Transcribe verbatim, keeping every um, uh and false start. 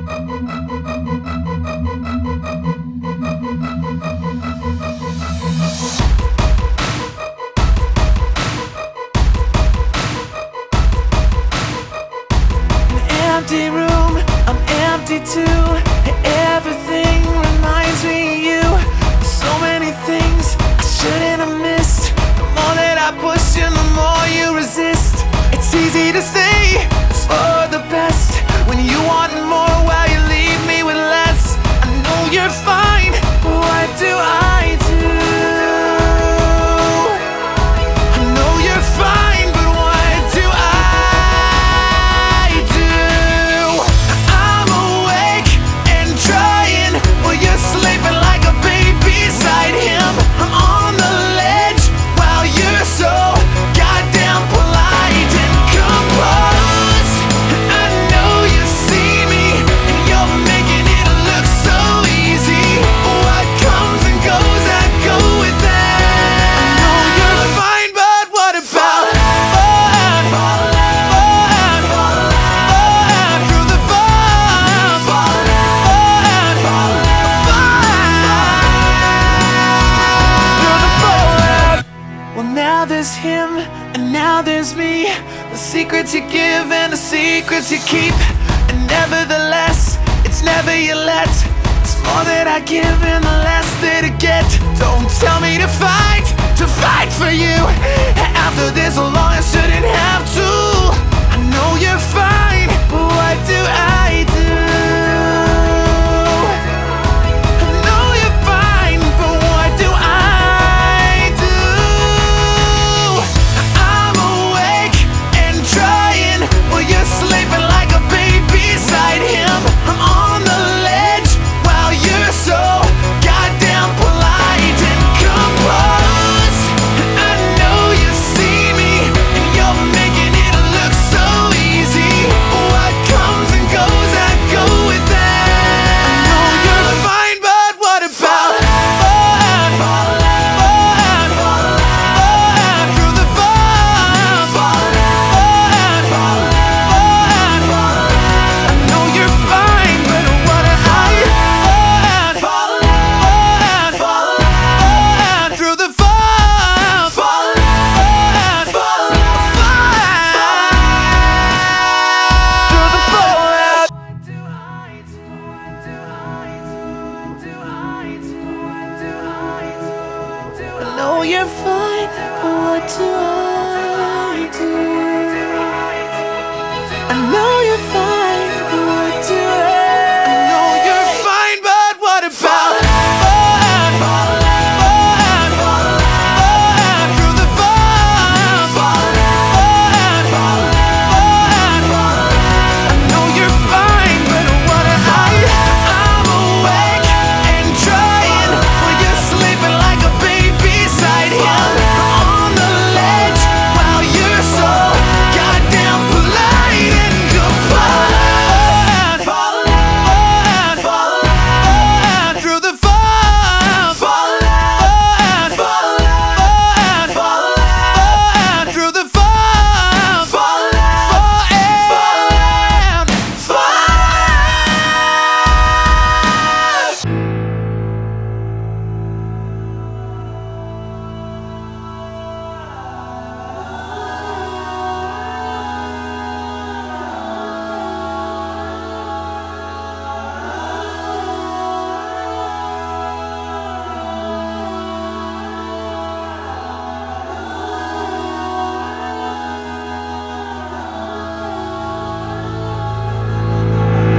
Empty room, I'm empty too. Everything reminds me of you. So many things I shouldn't have missed. The more that I push you, the more you resist. It's easy to say it's for the best when you want more while you leave me with less. I know you're fine, but what do I do? I know you're fine, but what do I do? I'm awake and trying while you're sleeping like a baby beside him. I'm on the ledge while you're so goddamn polite and composed. I know you see me and you're making it look so easy. What comes and goes, I go with that. I know you're fine, but what about fun? Fun, fun, fun, through the fun, fun, fun, through the fun. Well, now there's him and now there's me. The secrets you give and the secrets you keep. And nevertheless, it's never you let. It's more that I give and the less that I get. Don't tell me to fight, to fight for you. After this so long I shouldn't have to. I know you're fine, but what do I do? I know you're fine, but what do I do? I'm awake and trying while you're sleeping like a baby beside him. I'm on the ledge while you're so goddamn polite and composed. I know you see me and you're making it look so easy. What comes and goes, I go with that. I know you're fine, but what about fun? Fun, fun, fun, through the fun, fun, fun, fun. I know you're fine, but what am I? Fun, fun, fun, through the fun, fun, fun, fun, through the fun. What do I do? What do I do? Do I do? What do I do? I know you're fine, but what do I do? I know you're fine.